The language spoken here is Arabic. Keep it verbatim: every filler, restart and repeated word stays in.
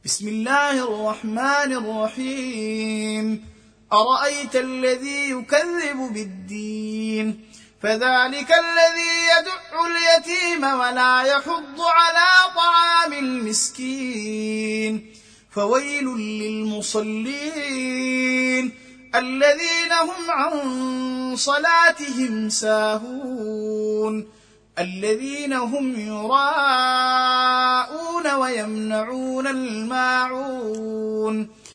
بسم الله الرحمن الرحيم أرأيت الذي يكذب بالدين فذلك الذي يدع اليتيم ولا يحض على طعام المسكين فويل للمصلين الذين هم عن صلاتهم ساهون الذين هم يراءون ويمنعون الماعون